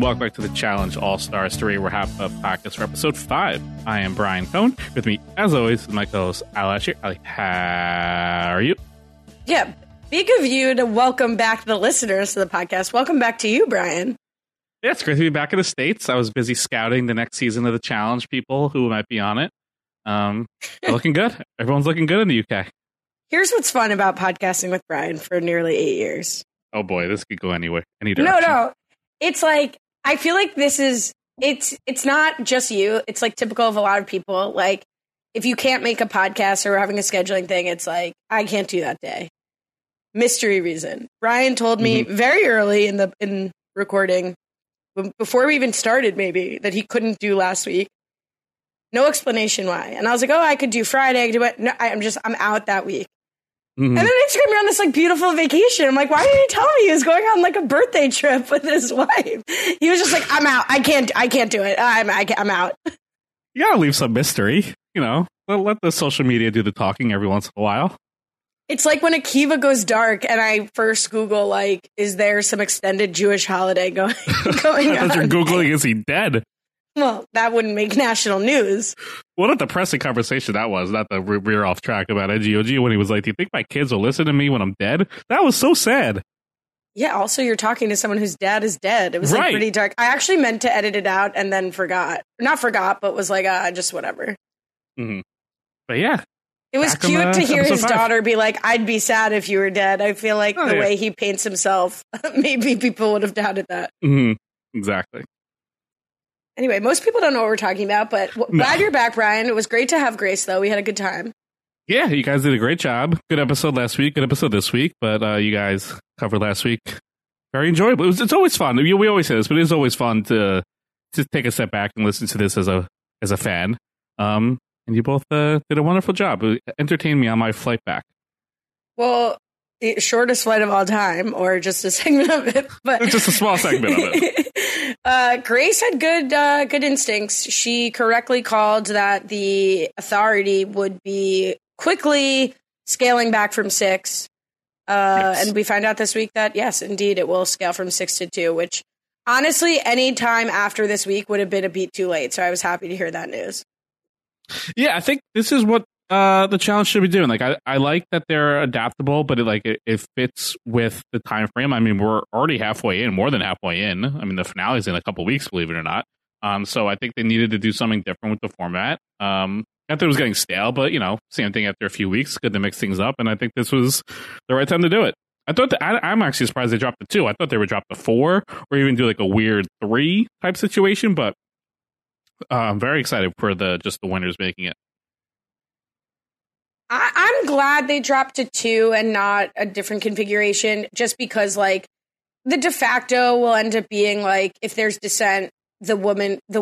welcome back to the Challenge All-Stars 3. We're half of podcast for episode 5. I am Brian Cohn. With me, as always, is my co-host, Ali Asher. Ali, how are you? Yeah, big of you to welcome back the listeners to the podcast. Welcome back to you, Brian. Yeah, it's great to be back in the States. I was busy scouting the next season of the Challenge, people who might be on it. They're looking good. Everyone's looking good in the UK. Here's what's fun about podcasting with Brian for nearly 8 years. Oh boy, this could go anywhere, any direction. No. It's like, I feel like this is, it's not just you. It's like typical of a lot of people. Like, if you can't make a podcast or we're having a scheduling thing, it's like, I can't do that day. Mystery reason. Brian told me very early in recording, before we even started maybe, that he couldn't do last week. No explanation why. And I was like, oh, I could do Friday. I could do it. No, I'm out that week. And then Instagram, you're on this like beautiful vacation. I'm like, why didn't he tell me he was going on like a birthday trip with his wife? He was just like, I'm out. I can't do it. I'm out. You gotta leave some mystery, you know. Let the social media do the talking every once in a while. It's like when Akiva goes dark and I first Google, like, is there some extended Jewish holiday going on? As you're Googling, is he dead? Well, that wouldn't make national news. What a depressing conversation that was. Not to veer off track about NGOG when he was like, do you think my kids will listen to me when I'm dead? That was so sad. Yeah, also you're talking to someone whose dad is dead. It was like pretty dark. I actually meant to edit it out and then forgot. Not forgot, but was like, just whatever. Mm-hmm. But yeah. It was cute to hear his daughter be like, I'd be sad if you were dead. I feel like the way he paints himself, maybe people would have doubted that. Mm-hmm. Exactly. Anyway, most people don't know what we're talking about, but glad you're back, Brian. It was great to have Grace, though. We had a good time. Yeah, you guys did a great job. Good episode last week, good episode this week, but you guys covered last week. Very enjoyable. It's always fun. We always say this, but it is always fun to take a step back and listen to this as a fan. And you both did a wonderful job. It entertained me on my flight back. Well, the shortest flight of all time, or just a segment of it, but just a small segment of it. Grace had good instincts. She correctly called that the authority would be quickly scaling back from 6. Yes. And we find out this week that, yes, indeed, it will scale from 6 to 2, which honestly, any time after this week would have been a beat too late. So I was happy to hear that news. Yeah, I think this is what the challenge should be doing. Like, I like that they're adaptable, but it fits with the time frame. I mean, we're already halfway in, more than halfway in. I mean, the finale's in a couple weeks, believe it or not. So I think they needed to do something different with the format. Not that it was getting stale, but, you know, same thing after a few weeks. Good to mix things up, and I think this was the right time to do it. I thought I'm actually surprised they dropped the 2. I thought they would drop the 4 or even do like a weird 3 type situation, but I'm very excited for the winners making it. I'm glad they dropped to 2 and not a different configuration, just because like the de facto will end up being like, if there's dissent, the woman in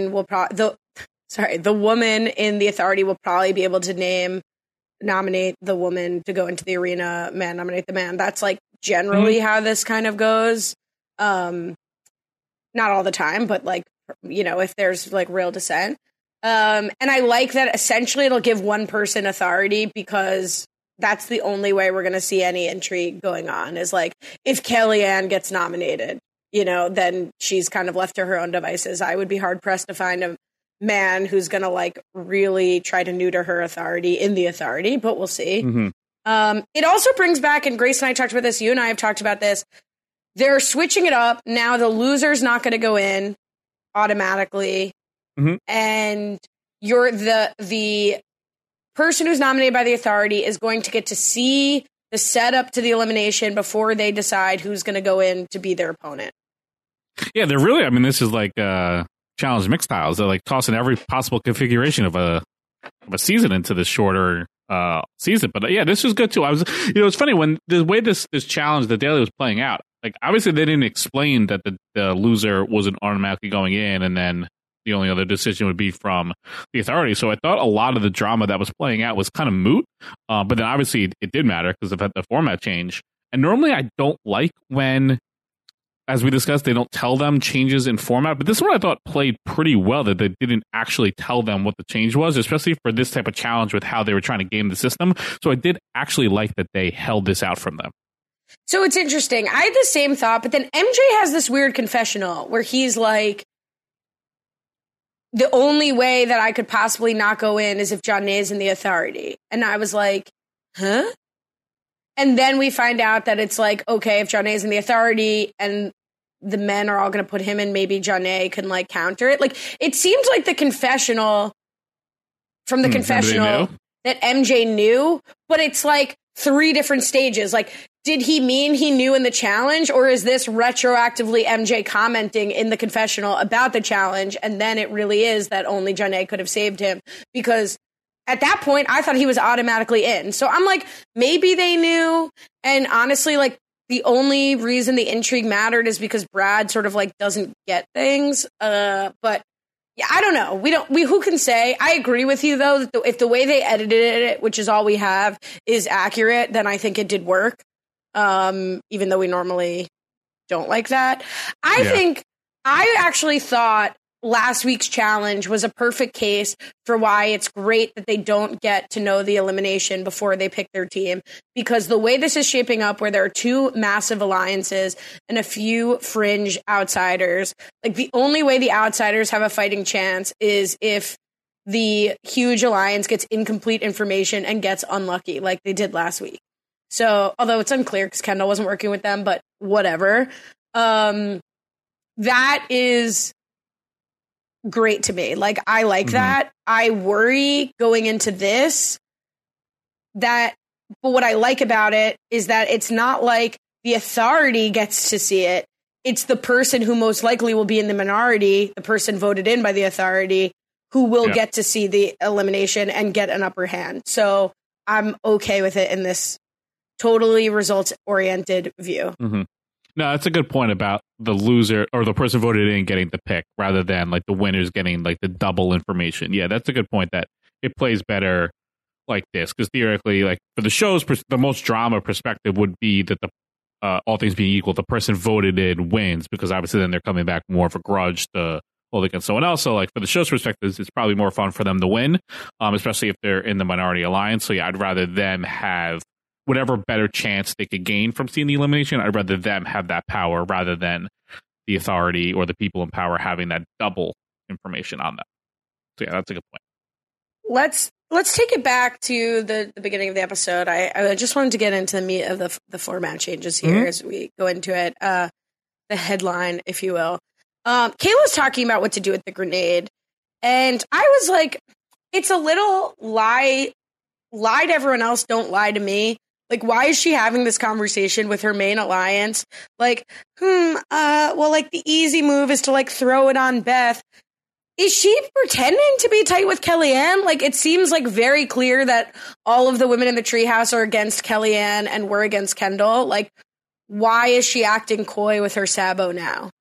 the authority will probably be able to nominate the woman to go into the arena, man nominate the man. That's like generally how this kind of goes. Not all the time, but like, you know, if there's like real dissent. And I like that essentially it'll give one person authority, because that's the only way we're going to see any intrigue going on, is like if Kellyanne gets nominated, you know, then she's kind of left to her own devices. I would be hard pressed to find a man who's going to like really try to neuter her authority in the authority, but we'll see. It also brings back, and Grace and I talked about this, you and I have talked about this, they're switching it up. Now the loser's not going to go in automatically. And you're the person who's nominated by the authority is going to get to see the setup to the elimination before they decide who's going to go in to be their opponent. Yeah, they're really, I mean, this is like Challenge Mixed Tiles. They're like tossing every possible configuration of a season into this shorter season. But yeah, this was good too. It's funny when the way this challenge, the daily was playing out, like obviously they didn't explain that the loser wasn't automatically going in, and then the only other decision would be from the authority. So I thought a lot of the drama that was playing out was kind of moot. But then obviously it did matter because of the format change. And normally I don't like when, as we discussed, they don't tell them changes in format. But this one I thought played pretty well, that they didn't actually tell them what the change was, especially for this type of challenge with how they were trying to game the system. So I did actually like that they held this out from them. So it's interesting. I had the same thought, but then MJ has this weird confessional where he's like, the only way that I could possibly not go in is if Jonna's in the Authority. And I was like, huh? And then we find out that it's like, okay, if Jonna's in the Authority and the men are all going to put him in, maybe Jonna can like counter it. Like, it seems like the confessional from the confessional that MJ knew, but it's like 3 different stages. Like, did he mean he knew in the challenge, or is this retroactively MJ commenting in the confessional about the challenge? And then it really is that only Jonna could have saved him, because at that point I thought he was automatically in. So I'm like, maybe they knew. And honestly, like, the only reason the intrigue mattered is because Brad sort of like doesn't get things. But yeah, I don't know. Who can say? I agree with you though, that if the way they edited it, which is all we have, is accurate, then I think it did work. Even though we normally don't like that. I actually thought last week's challenge was a perfect case for why it's great that they don't get to know the elimination before they pick their team, because the way this is shaping up, where there are 2 massive alliances and a few fringe outsiders, like, the only way the outsiders have a fighting chance is if the huge alliance gets incomplete information and gets unlucky like they did last week. So, although it's unclear because Kendall wasn't working with them, but whatever. That is great to me. Like, I like that. I worry going into this but what I like about it is that it's not like the Authority gets to see it. It's the person who most likely will be in the minority, the person voted in by the Authority, who will get to see the elimination and get an upper hand. So I'm okay with it in this totally results-oriented view. No, that's a good point about the loser or the person voted in getting the pick rather than like the winners getting like the double information. Yeah, that's a good point, that it plays better like this, because theoretically, like, for the show's the most drama perspective would be that the all things being equal, the person voted in wins, because obviously then they're coming back more of a grudge to hold against someone else. So like, for the show's perspective, it's probably more fun for them to win, especially if they're in the minority alliance. So yeah, I'd rather them have whatever better chance they could gain from seeing the elimination. I'd rather them have that power rather than the Authority or the people in power having that double information on them. So yeah, that's a good point. Let's take it back to the beginning of the episode. I just wanted to get into the meat of the format changes here as we go into it. The headline, if you will. Kayla's talking about what to do with the grenade, and I was like, it's a little lie to everyone else, don't lie to me. Like, why is she having this conversation with her main alliance? Like, well, like, the easy move is to, like, throw it on Beth. Is she pretending to be tight with Kellyanne? Like, it seems, like, very clear that all of the women in the treehouse are against Kellyanne and we're against Kendall. Like, why is she acting coy with her Sabo now?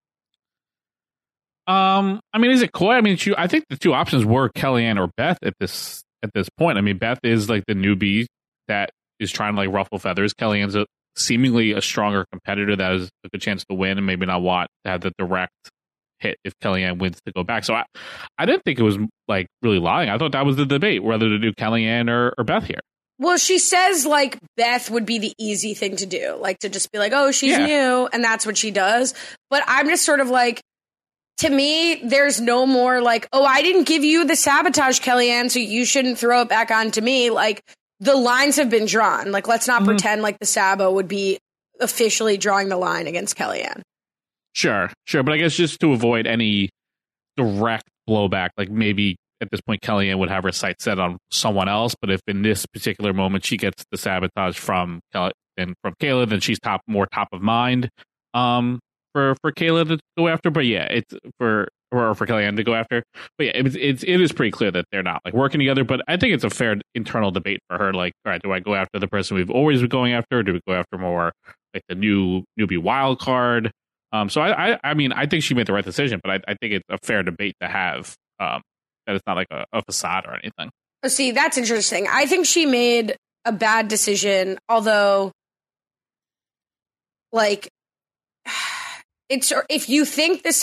I mean, is it coy? I mean, I think the 2 options were Kellyanne or Beth at this point. I mean, Beth is, like, the newbie that is trying to like ruffle feathers. Kellyanne's seemingly a stronger competitor that has a good chance to win and maybe not want to have the direct hit if Kellyanne wins to go back. So I didn't think it was like really lying. I thought that was the debate, whether to do Kellyanne or Beth here. Well, she says like Beth would be the easy thing to do, like to just be like, oh, she's new, and that's what she does. But I'm just sort of like, to me, there's no more like, oh, I didn't give you the sabotage, Kellyanne, so you shouldn't throw it back onto me. Like, the lines have been drawn. Like, let's not pretend like the Sabo would be officially drawing the line against Kellyanne. Sure. But I guess just to avoid any direct blowback, like maybe at this point Kellyanne would have her sights set on someone else. But if in this particular moment she gets the sabotage from Kayla, then she's more top of mind for Kayla to go after. But yeah, it's for Kellyanne to go after. But yeah, it is pretty clear that they're not like working together. But I think it's a fair internal debate for her. Like, all right, do I go after the person we've always been going after, or do we go after more like the newbie wild card? So I mean, I think she made the right decision, but I think it's a fair debate to have. That it's not like a facade or anything. See, that's interesting. I think she made a bad decision, although, like, it's if you think the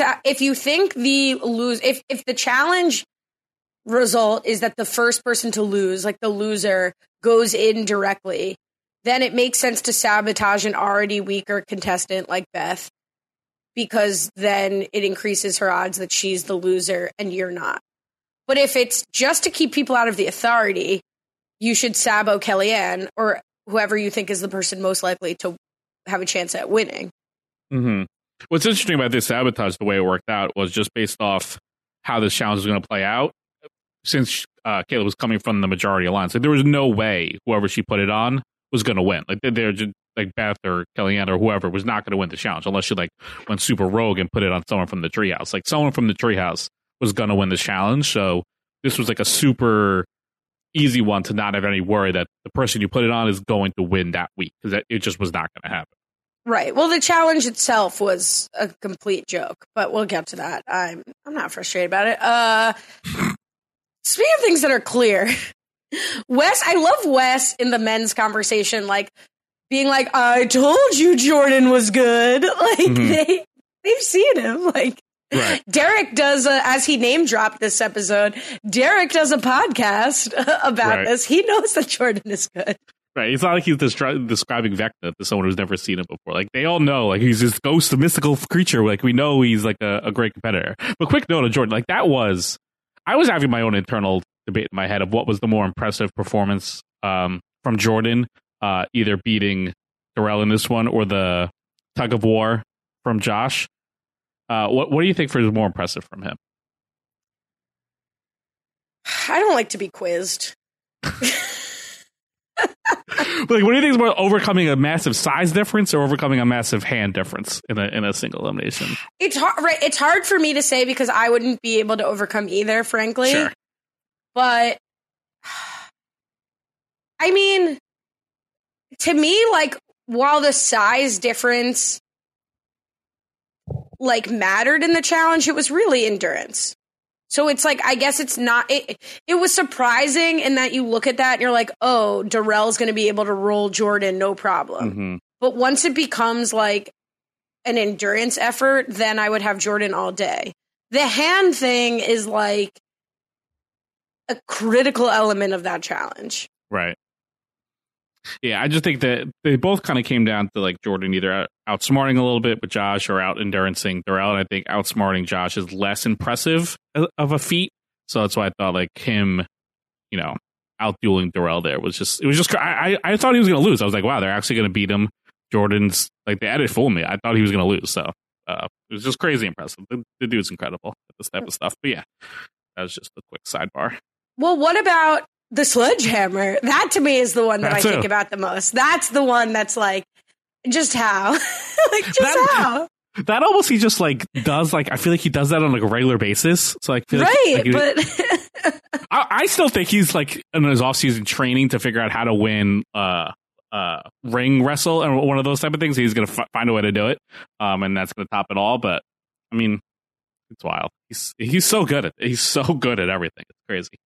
challenge result is that the first person to lose, like the loser, goes in directly, then it makes sense to sabotage an already weaker contestant like Beth, because then it increases her odds that she's the loser and you're not. But if it's just to keep people out of the authority, you should sabo Kellyanne or whoever you think is the person most likely to have a chance at winning. Mm-hmm. What's interesting about this sabotage, the way it worked out, was just based off how this challenge was going to play out. Since Kayla was coming from the majority alliance, like, there was no way whoever she put it on was going to win. Like, they're just, like, Beth or Kellyanne or whoever was not going to win the challenge unless she, like, went super rogue and put it on someone from the treehouse. Like, someone from the treehouse was going to win the challenge. So this was like a super easy one to not have any worry that the person you put it on is going to win that week, because it just was not going to happen. Right. Well, the challenge itself was a complete joke, but we'll get to that. I'm not frustrated about it. Speaking of things that are clear, Wes, I love Wes in the men's conversation, like being like, I told you Jordan was good. Like, they've seen him. Like, right. Derek does, as he name dropped this episode, Derek does a podcast about this. He knows that Jordan is good. Right. It's not like he's describing Vecna to someone who's never seen him before. Like, they all know, like, he's this ghost, a mystical creature. Like, we know he's like a great competitor. But quick note on Jordan, like, I was having my own internal debate in my head of what was the more impressive performance from Jordan, either beating Darrell in this one or the tug of war from Josh. What do you think is more impressive from him? I don't like to be quizzed. Like, what do you think is more, overcoming a massive size difference or overcoming a massive hand difference in a single elimination? It's hard, right? It's hard for me to say because I wouldn't be able to overcome either, frankly. Sure. But I mean, to me, like, while the size difference like mattered in the challenge, it was really endurance. So it's like, I guess it's not, it was surprising in that you look at that and you're like, oh, Darrell's going to be able to roll Jordan, no problem. Mm-hmm. But once it becomes like an endurance effort, then I would have Jordan all day. The hand thing is like a critical element of that challenge. Right. Yeah, I just think that they both kind of came down to like Jordan either outsmarting a little bit with Josh or out-endurancing Darrell. And I think outsmarting Josh is less impressive of a feat. So that's why I thought like him, you know, out-dueling Darrell there was just, I thought he was going to lose. I was like, wow, they're actually going to beat him. Jordan's, like, the edit fooled me. I thought he was going to lose. So it was just crazy impressive. The dude's incredible at this type of stuff. But yeah, that was just a quick sidebar. Well, what about the sledgehammer? That to me is the one that I think about the most. That's the one that's like, just how? Like, just how? That almost he just like does, like, I feel like he does that on like a regular basis. So I feel like, but I still think he's like in his off-season training to figure out how to win ring wrestle and one of those type of things. He's going to find a way to do it, and that's going to top it all. But I mean, it's wild. He's so good at everything. It's crazy.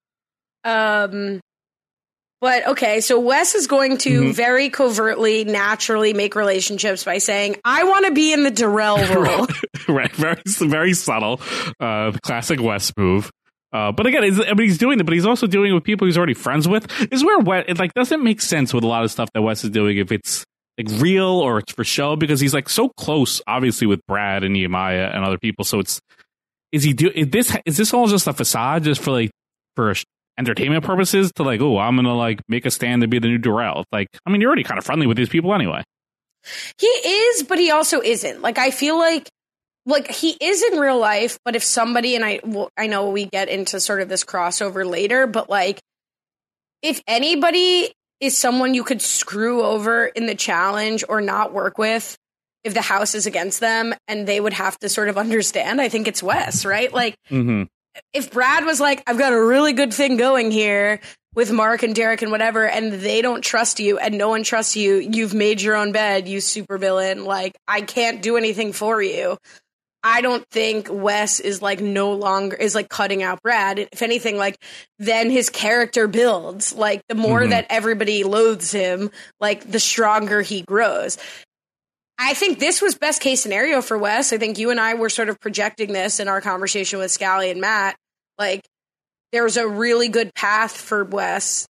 But okay, so Wes is going to very covertly, naturally make relationships by saying, I want to be in the Darrell role. Right, very, very subtle. The classic Wes move. But again, he's doing it, but he's also doing it with people he's already friends with. Is where Wes, it like doesn't make sense with a lot of stuff that Wes is doing if it's like real or it's for show, because he's like so close, obviously, with Brad and Nehemiah and other people. So is this all just a facade just for entertainment purposes to like, oh, I'm gonna like make a stand to be the new Darrell? Like, I mean, you're already kind of friendly with these people anyway. He is, but he also isn't. Like, I feel like he is in real life, but if somebody, and I know we get into sort of this crossover later, but like, if anybody is someone you could screw over in the challenge or not work with, if the house is against them and they would have to sort of understand, I think it's Wes, right? Like, if Brad was like, I've got a really good thing going here with Mark and Derek and whatever, and they don't trust you and no one trusts you, you've made your own bed, you supervillain, like, I can't do anything for you. I don't think Wes is like no longer is like cutting out Brad. If anything, like, then his character builds. Like, the more that everybody loathes him, like, the stronger he grows. I think this was best case scenario for Wes. I think you and I were sort of projecting this in our conversation with Scally and Matt. Like, there was a really good path for Wes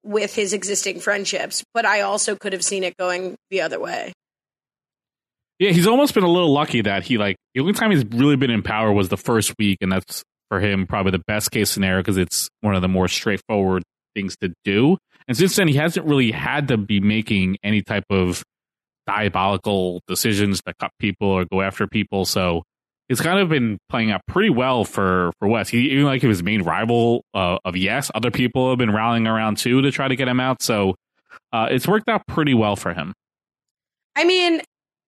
with his existing friendships, but I also could have seen it going the other way. Yeah, he's almost been a little lucky that the only time he's really been in power was the first week, and that's for him probably the best case scenario because it's one of the more straightforward things to do. And since then, he hasn't really had to be making any type of diabolical decisions to cut people or go after people. So it's kind of been playing out pretty well for Wes. Even like his main rival of Yes, other people have been rallying around too to try to get him out. So it's worked out pretty well for him. I mean,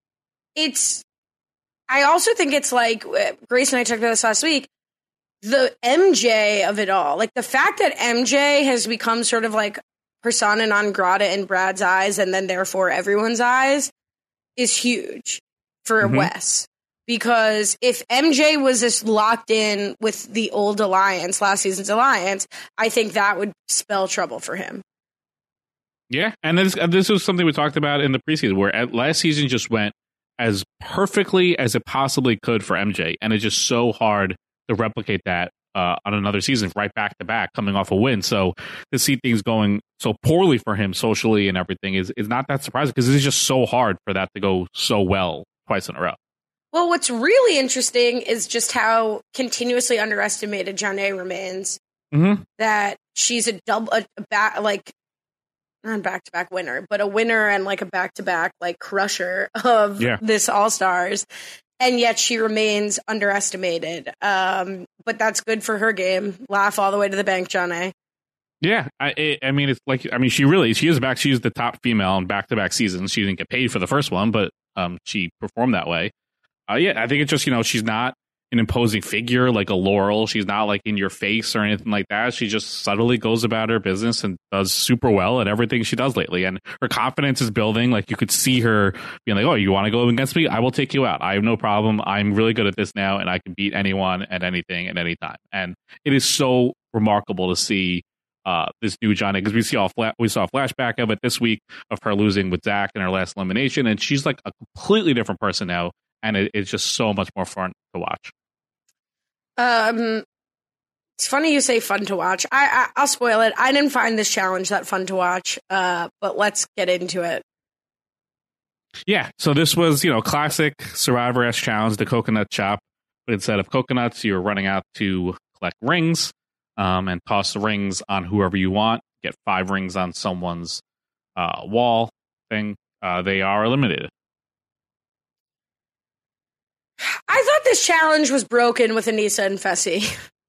I also think it's like, Grace and I talked about this last week, the MJ of it all. Like the fact that MJ has become sort of like persona non grata in Brad's eyes and then therefore everyone's eyes is huge for Wes. Because if MJ was just locked in with the old alliance, last season's alliance, I think that would spell trouble for him. Yeah, and this was something we talked about in the preseason, where last season just went as perfectly as it possibly could for MJ, and it's just so hard to replicate that on another season, right back to back, coming off a win. So to see things going so poorly for him socially and everything is not that surprising because it's just so hard for that to go so well twice in a row. Well, what's really interesting is just how continuously underestimated Janae remains. Mm-hmm. That she's not a back-to-back winner, but a winner and like a back-to-back like crusher of this All-Stars. And yet she remains underestimated. But that's good for her game. Laugh all the way to the bank, Janae. Yeah, I mean, it's like, I mean, she is back. She's the top female in back-to-back seasons. She didn't get paid for the first one, but she performed that way. Yeah, I think it's just, she's not an imposing figure like a Laurel. She's not like in your face or anything like that. She just subtly goes about her business and does super well at everything she does lately. And her confidence is building. Like you could see her being like, oh, you want to go against me? I will take you out. I have no problem. I'm really good at this now and I can beat anyone at anything at any time. And it is so remarkable to see this new Johnny, because we saw a flashback of it this week of her losing with Zach in her last elimination. And she's like a completely different person now. And it's just so much more fun to watch. It's funny you say fun to watch. I'll spoil it. I didn't find this challenge that fun to watch, but let's get into it. Yeah, so this was, classic Survivor-esque challenge, the coconut chop. But instead of coconuts, you're running out to collect rings and toss the rings on whoever you want. Get 5 rings on someone's wall thing. They are eliminated. I thought this challenge was broken with Aneesa and Fessy.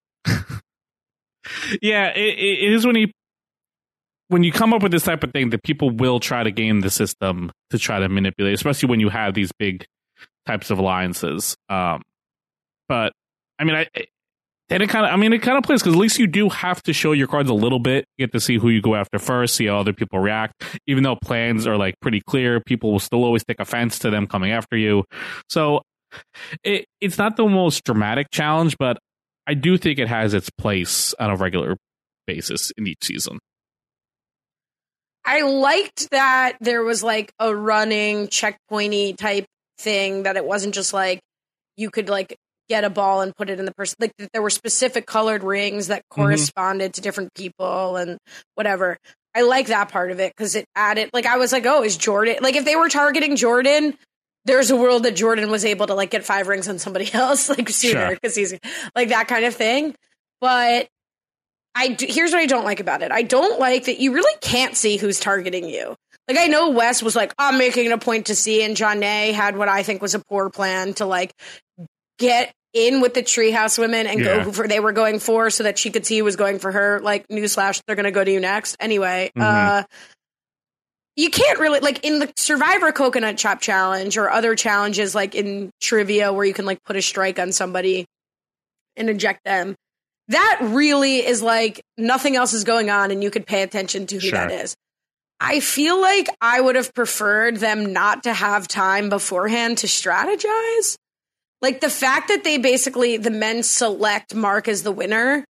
Yeah, it is when you come up with this type of thing that people will try to game the system to try to manipulate, especially when you have these big types of alliances. But I mean, it kind of plays because at least you do have to show your cards a little bit. You get to see who you go after first, see how other people react. Even though plans are like pretty clear, people will still always take offense to them coming after you. So it's not the most dramatic challenge, but I do think it has its place on a regular basis in each season. I liked that there was like a running checkpointy type thing, that it wasn't just like you could like get a ball and put it in the person. Like there were specific colored rings that corresponded to different people and whatever. I like that part of it because it added, like I was like, oh, is Jordan, like if they were targeting Jordan, there's a world that Jordan was able to like get 5 rings on somebody else like sooner because he's like that kind of thing. But here's what I don't like about it. I don't like that you really can't see who's targeting you. Like I know Wes was like, I'm making it a point to see, and Janae had what I think was a poor plan to like get in with the Treehouse women and go for they were going for so that she could see who was going for her. Like newsflash, they're going to go to you next anyway. You can't really, like, in the Survivor Coconut Chop Challenge or other challenges, like in trivia where you can, like, put a strike on somebody and eject them. That really is, like, nothing else is going on and you could pay attention to who that is. I feel like I would have preferred them not to have time beforehand to strategize. Like, the fact that they basically, the men select Mark as the winner,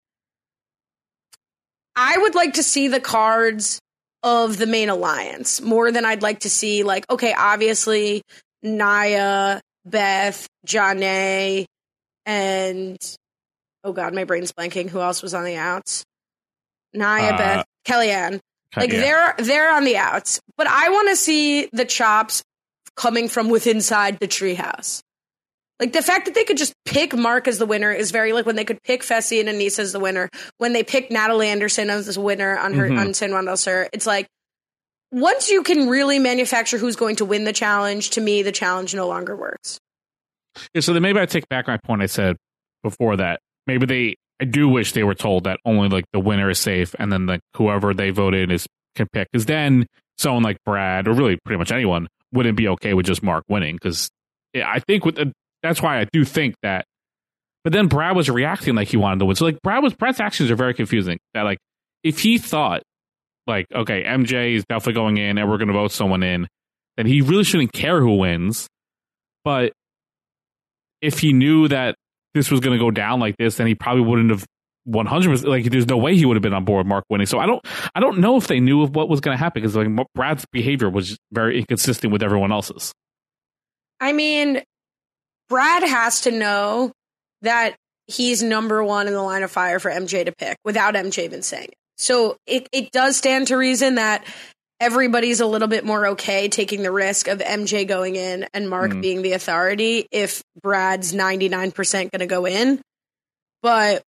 I would like to see the cards of the main alliance more than I'd like to see, like, okay, obviously Naya, Beth, Janae, and oh god, my brain's blanking. Who else was on the outs? Naya, Beth, Kellyanne. Like they're on the outs, but I want to see the chops coming from within inside the treehouse. Like the fact that they could just pick Mark as the winner is very like when they could pick Fessy and Anissa as the winner, when they picked Natalie Anderson as the winner on her on San Juan del Sur. It's like once you can really manufacture who's going to win the challenge, to me the challenge no longer works. Yeah, so then maybe I take back my point I said before that. Maybe I do wish they were told that only like the winner is safe, and then like whoever they voted can pick. Because then someone like Brad, or really pretty much anyone, wouldn't be okay with just Mark winning. Because I think that's why I do think that. But then Brad was reacting like he wanted to win. So like Brad's actions are very confusing. That like if he thought like, okay, MJ is definitely going in and we're going to vote someone in, then he really shouldn't care who wins. But if he knew that this was going to go down like this, then he probably wouldn't have 100%. Like, there's no way he would have been on board with Mark winning. So I don't know if they knew of what was going to happen, because like Brad's behavior was very inconsistent with everyone else's. I mean, Brad has to know that he's number one in the line of fire for MJ to pick without MJ even saying it. So it does stand to reason that everybody's a little bit more okay taking the risk of MJ going in and Mark being the authority if Brad's 99% going to go in. But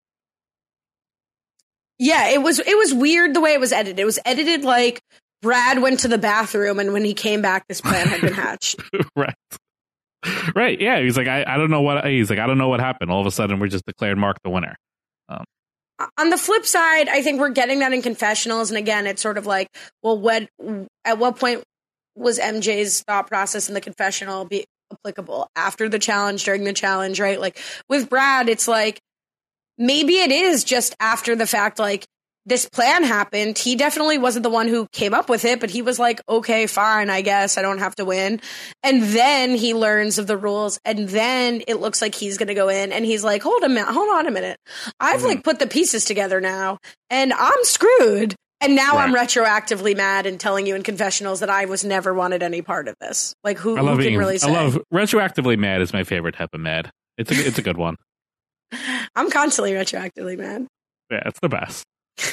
yeah, it was weird the way it was edited. It was edited like Brad went to the bathroom and when he came back, this plan had been hatched. Right. Yeah. He's like, I don't know what happened. All of a sudden we just declared Mark the winner. On the flip side, I think we're getting that in confessionals. And again, it's sort of like, well, at what point was MJ's thought process in the confessional be applicable? After the challenge, during the challenge, right? Like with Brad, it's like, maybe it is just after the fact, like this plan happened. He definitely wasn't the one who came up with it, but he was like, okay, fine, I guess I don't have to win. And then he learns of the rules, and then it looks like he's going to go in, and he's like, hold on a minute. I've like put the pieces together now, and I'm screwed. And now I'm retroactively mad and telling you in confessionals that I was never wanted any part of this. Like who can really say? I love retroactively mad is my favorite type of mad. It's a good one. I'm constantly retroactively mad. Yeah, it's the best.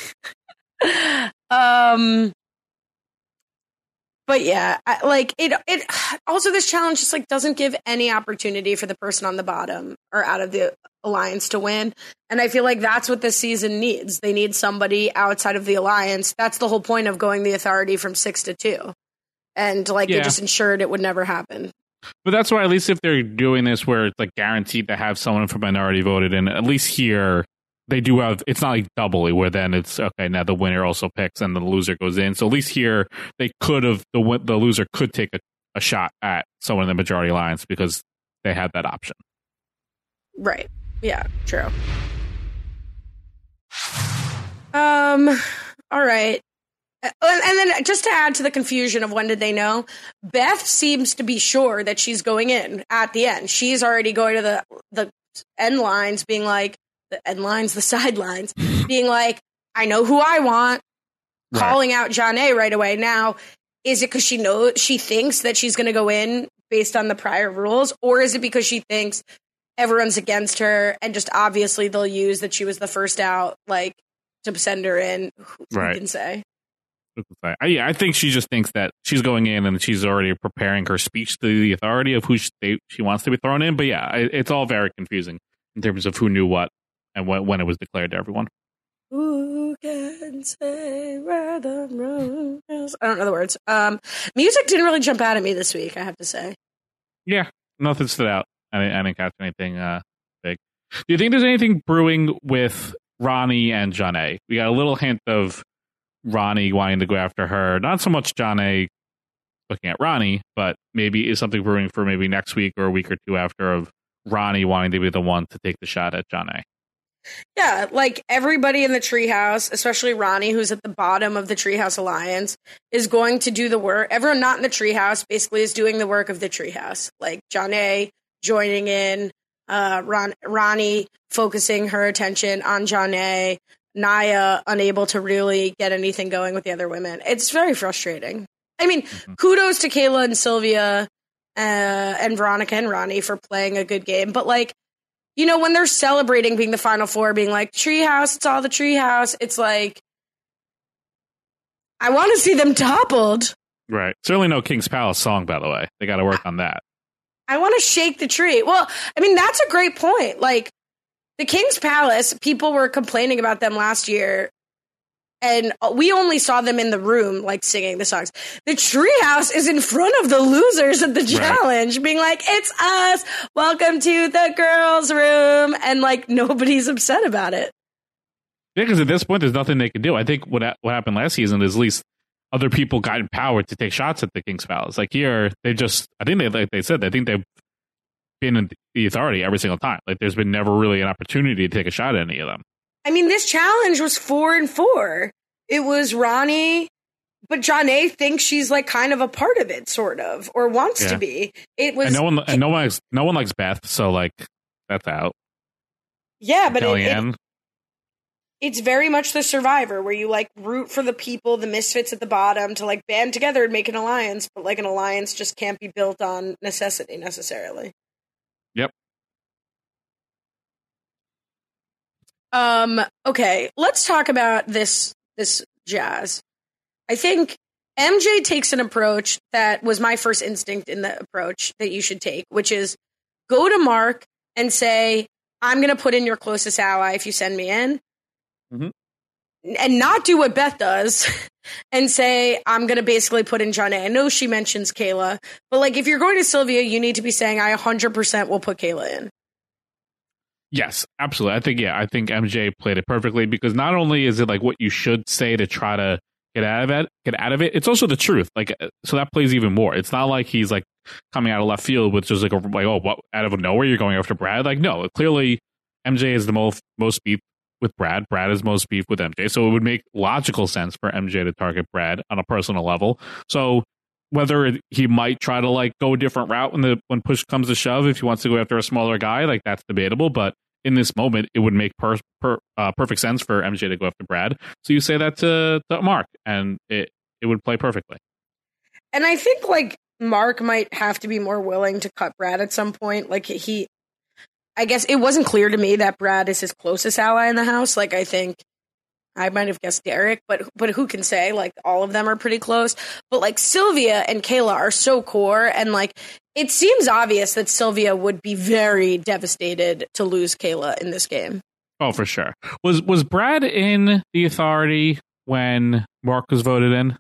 But yeah, like it also, this challenge just like doesn't give any opportunity for the person on the bottom or out of the alliance to win. And I feel like that's what this season needs. They need somebody outside of the alliance. That's the whole point of going the authority from 6 to 2. And like they just ensured it would never happen. But that's why, at least if they're doing this where it's like guaranteed to have someone from minority voted in, at least here they do have, it's not like doubly where then it's okay, now the winner also picks and the loser goes in. So at least here they could have, the loser could take a shot at someone in the majority alliance because they had that option. Right. Yeah, true. All right. And then just to add to the confusion of when did they know, Beth seems to be sure that she's going in at the end. She's already going to the end lines being like, the end lines, the sidelines, being like, I know who I want, calling out Janae right away. Now, is it because she thinks that she's going to go in based on the prior rules, or is it because she thinks everyone's against her and just obviously they'll use that she was the first out, like, to send her in? Who can say? I think she just thinks that she's going in and she's already preparing her speech to the authority of who she wants to be thrown in. But yeah, it's all very confusing in terms of who knew what and when it was declared to everyone. Who can say where the road is? I don't know the words. Music didn't really jump out at me this week, I have to say. Yeah, nothing stood out. I didn't catch anything big. Do you think there's anything brewing with Ronnie and Janae? We got a little hint of Ronnie wanting to go after her. Not so much Janae looking at Ronnie, but maybe is something brewing for maybe next week or a week or two after of Ronnie wanting to be the one to take the shot at Janae. Yeah, like everybody in the Treehouse, especially Ronnie, who's at the bottom of the Treehouse Alliance, is going to do the work. Everyone not in the Treehouse basically is doing the work of the Treehouse. Like Janae joining in, Ronnie focusing her attention on Janae, Naya unable to really get anything going with the other women. It's very frustrating. I mean, kudos to Kayla and Sylvia and Veronica and Ronnie for playing a good game, but like, you know, when they're celebrating being the Final Four, being like, Treehouse, it's all the Treehouse, it's like, I want to see them toppled. Right. Certainly no King's Palace song, by the way. They got to work on that. I want to shake the tree. Well, I mean, that's a great point. Like, the King's Palace, people were complaining about them last year, and we only saw them in the room, like, singing the songs. The Treehouse is in front of the losers at the challenge, being like, it's us, welcome to the girls' room, and, like, nobody's upset about it. Yeah, because at this point, there's nothing they can do. I think what happened last season is at least other people got empowered to take shots at the King's Palace. Like, here, they just, I think they, like they said, I think they've been in the authority every single time. Like, there's been never really an opportunity to take a shot at any of them. I mean, this challenge was 4-4. It was Ronnie, but Janae thinks she's like kind of a part of it, sort of, or wants to be. It was, and no one likes Beth, so like that's out. Yeah, but it's very much the Survivor, where you like root for the people, the misfits at the bottom, to like band together and make an alliance. But like an alliance just can't be built on necessity necessarily. Yep. Okay, let's talk about this jazz. I think MJ takes an approach that was my first instinct in the approach that you should take, which is go to Mark and say, I'm going to put in your closest ally if you send me in. Mm-hmm. And not do what Beth does and say, I'm going to basically put in Janae. I know she mentions Kayla, but like if you're going to Sylvia, you need to be saying, I 100% will put Kayla in. Yes, absolutely. I think MJ played it perfectly, because not only is it like what you should say to try to get out of it, it's also the truth. Like, so that plays even more. It's not like he's like coming out of left field with just like oh, what, out of nowhere you're going after Brad. Like, no, clearly MJ is the most beef with Brad. Brad is most beef with MJ. So it would make logical sense for MJ to target Brad on a personal level. So whether he might try to like go a different route when push comes to shove, if he wants to go after a smaller guy, like that's debatable. But in this moment, it would make perfect sense for MJ to go after Brad. So you say that to Mark, and it would play perfectly. And I think like Mark might have to be more willing to cut Brad at some point. Like I guess it wasn't clear to me that Brad is his closest ally in the house. Like I think I might have guessed Derek, but who can say? Like all of them are pretty close. But like Sylvia and Kayla are so core, and like it seems obvious that Sylvia would be very devastated to lose Kayla in this game. Oh, for sure. Was Brad in the authority when Mark was voted in?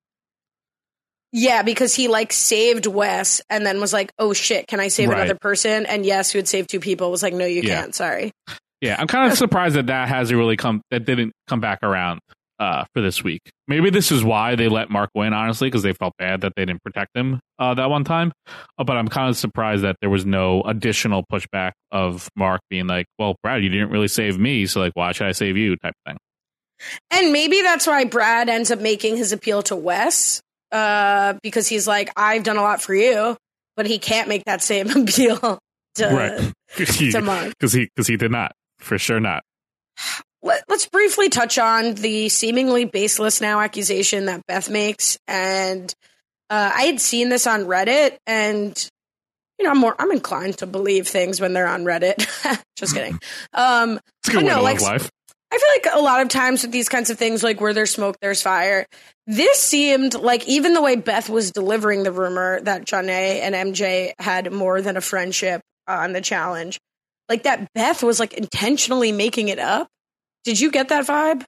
Yeah, because he like saved Wes and then was like, oh shit, can I save another person? And yes, who had saved two people was like, no, you can't. Sorry. Yeah, I'm kind of surprised that didn't come back around for this week. Maybe this is why they let Mark win, honestly, because they felt bad that they didn't protect him that one time. But I'm kind of surprised that there was no additional pushback of Mark being like, well, Brad, you didn't really save me, so like, why should I save you, type thing. And maybe that's why Brad ends up making his appeal to Wes, because he's like, I've done a lot for you, but he can't make that same appeal to Mark. Because he did not. For sure not. Let's briefly touch on the seemingly baseless now accusation that Beth makes. And I had seen this on Reddit, and you know, I'm inclined to believe things when they're on Reddit. Just kidding. It's a good way to live life. I feel like a lot of times with these kinds of things, like where there's smoke, there's fire. This seemed like even the way Beth was delivering the rumor that Janae and MJ had more than a friendship on the challenge, like that Beth was like intentionally making it up. Did you get that vibe?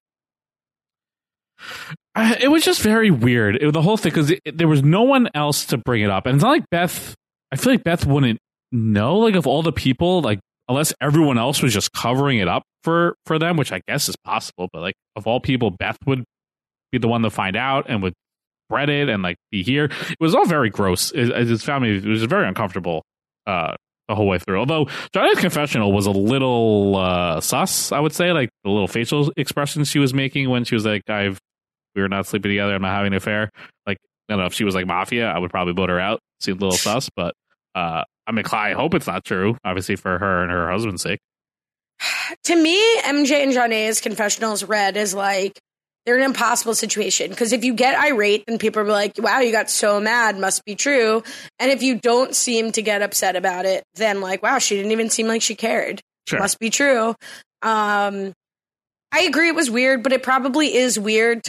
It was just very weird. The whole thing, because there was no one else to bring it up. And it's not like Beth, I feel like Beth wouldn't know, like of all the people, like unless everyone else was just covering it up for them, which I guess is possible. But like of all people, Beth would be the one to find out and would spread it and like be here. It was all very gross. His family, it was very uncomfortable the whole way through. Although Janae's confessional was a little sus, I would say, like the little facial expressions she was making when she was like, we were not sleeping together, I'm not having an affair. Like, I don't know if she was like mafia, I would probably vote her out. Seemed a little sus, but I mean, I hope it's not true, obviously for her and her husband's sake. To me, MJ and Janae's confessionals read as like, they're in an impossible situation. Because if you get irate, then people are like, wow, you got so mad, must be true. And if you don't seem to get upset about it, then like, wow, she didn't even seem like she cared. Sure. Must be true. I agree it was weird, but it probably is weird to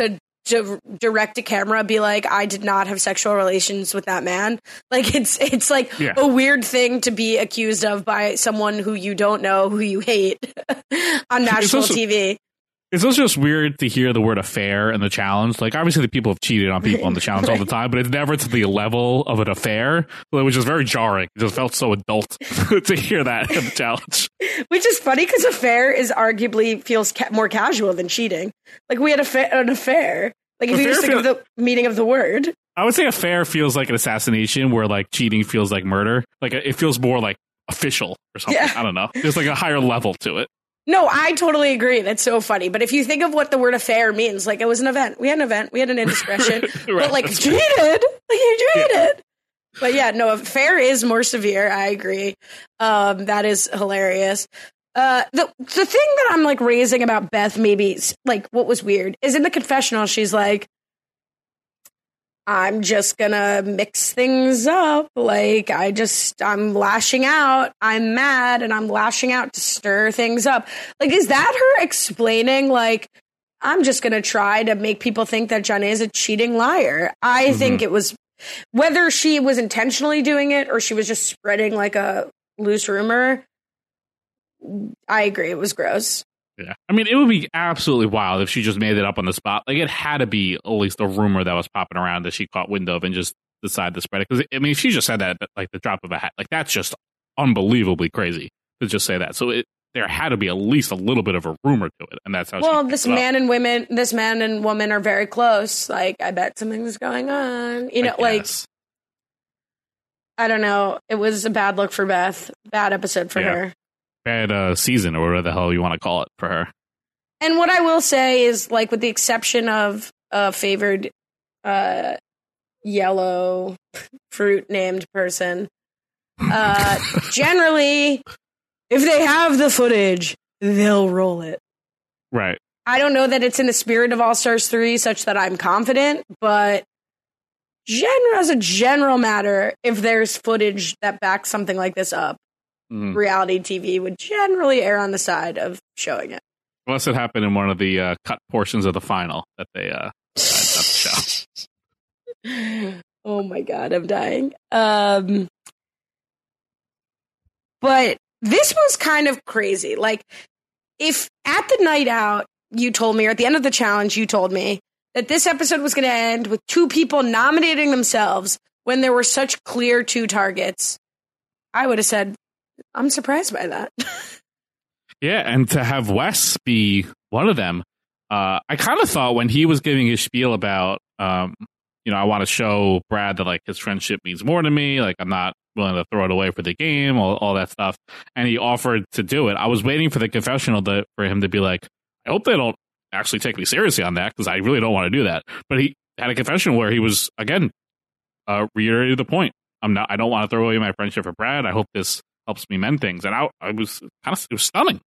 direct to camera be like, I did not have sexual relations with that man. Like it's like a weird thing to be accused of by someone who you don't know, who you hate on national TV. It's also just weird to hear the word affair in the challenge. Like, obviously, the people have cheated on people in the challenge all the time, but it's never to the level of an affair, which is very jarring. It just felt so adult to hear that in the challenge. Which is funny because affair is arguably feels more casual than cheating. Like, we had an affair. Like, if you just think of the meaning of the word. I would say affair feels like an assassination, where, like, cheating feels like murder. Like, it feels more, like, official or something. Yeah. I don't know. There's, like, a higher level to it. No, I totally agree. That's so funny. But if you think of what the word affair means, like, it was an event. We had an event. We had an indiscretion. Right, but, like, cheated. Like, you cheated. Yeah. But, yeah, no, affair is more severe. I agree. That is hilarious. The thing that I'm, like, raising about Beth, maybe, like, what was weird, is in the confessional, she's like, I'm just gonna mix things up. Like, I'm lashing out. I'm mad and I'm lashing out to stir things up. Like, is that her explaining, like, I'm just gonna try to make people think that Janae is a cheating liar? I think it was, whether she was intentionally doing it or she was just spreading, like, a loose rumor, I agree. It was gross. Yeah. I mean, it would be absolutely wild if she just made it up on the spot. Like, it had to be at least a rumor that was popping around that she caught wind of and just decided to spread it. Because, I mean, she just said that, like, the drop of a hat. Like, that's just unbelievably crazy to just say that. So there had to be at least a little bit of a rumor to it. And that's how this man and woman are very close. Like, I bet something's going on. You know, like, I don't know. It was a bad look for Beth. Bad episode for her. Bad season, or whatever the hell you want to call it, for her. And what I will say is, like, with the exception of a favored yellow fruit named person, generally, if they have the footage, they'll roll it. Right. I don't know that it's in the spirit of All Stars 3 such that I'm confident, but as a general matter, if there's footage that backs something like this up, reality TV would generally err on the side of showing it. Unless it happened in one of the cut portions of the final that they cut the show. Oh my God, I'm dying. But this was kind of crazy. Like, if at the night out, you told me, or at the end of the challenge, you told me that this episode was going to end with two people nominating themselves when there were such clear two targets, I would have said, I'm surprised by that. Yeah, and to have Wes be one of them, I kind of thought when he was giving his spiel about, I want to show Brad that, like, his friendship means more to me, like, I'm not willing to throw it away for the game, all that stuff, and he offered to do it. I was waiting for the confessional for him to be like, I hope they don't actually take me seriously on that, because I really don't want to do that. But he had a confession where he was, again, reiterated the point. I don't want to throw away my friendship for Brad. I hope this helps me mend things. And it was stunning.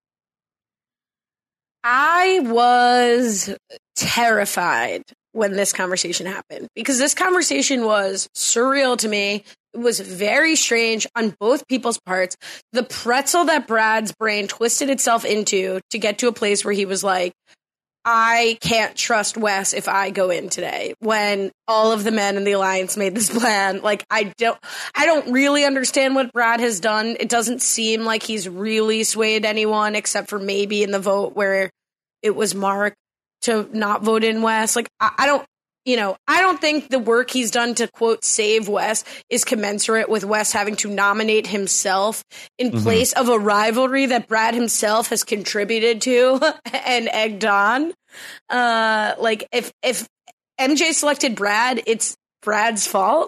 I was terrified when this conversation happened, because this conversation was surreal to me. It was very strange on both people's parts. The pretzel that Brad's brain twisted itself into to get to a place where he was like, I can't trust Wes if I go in today, when all of the men in the alliance made this plan. Like, I don't really understand what Brad has done. It doesn't seem like he's really swayed anyone, except for maybe in the vote where it was Mark to not vote in Wes. Like, I don't think the work he's done to, quote, save Wes is commensurate with Wes having to nominate himself in place of a rivalry that Brad himself has contributed to and egged on. Like, if MJ selected Brad, it's Brad's fault.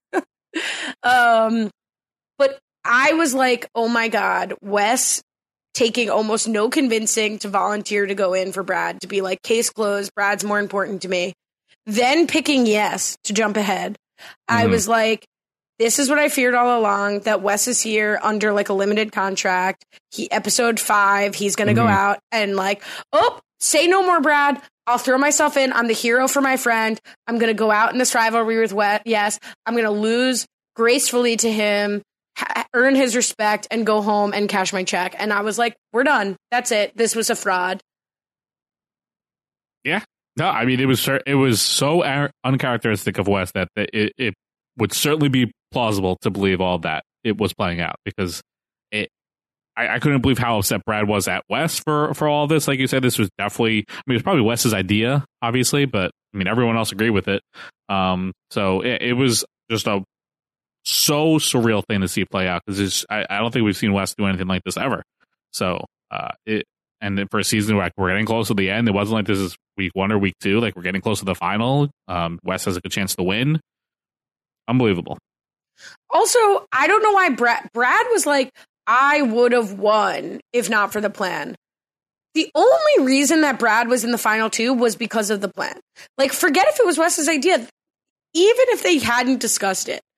But I was like, oh my God, Wes taking almost no convincing to volunteer to go in for Brad, to be like, case closed, Brad's more important to me. Then picking yes to jump ahead. I was like, this is what I feared all along, that Wes is here under, like, a limited contract. Episode 5, he's going to go out and, like, say no more, Brad. I'll throw myself in. I'm the hero for my friend. I'm going to go out in this rivalry with Wes. Yes, I'm going to lose gracefully to him, earn his respect, and go home and cash my check. And I was like, we're done. That's it. This was a fraud. Yeah. No, I mean, it was so uncharacteristic of Wes that it would certainly be plausible to believe all that it was playing out, because I couldn't believe how upset Brad was at Wes for all this. Like you said, this was definitely, I mean, it was probably Wes's idea, obviously, but I mean, everyone else agreed with it. So it was just a so surreal thing to see play out, because I don't think we've seen Wes do anything like this ever. So and then for a season where we're getting close to the end, it wasn't like this is week 1 or week 2. Like, we're getting close to the final. Wes has a good chance to win. Unbelievable. Also, I don't know why Brad was like, I would have won if not for the plan. The only reason that Brad was in the final 2 was because of the plan. Like, forget if it was Wes's idea. Even if they hadn't discussed it,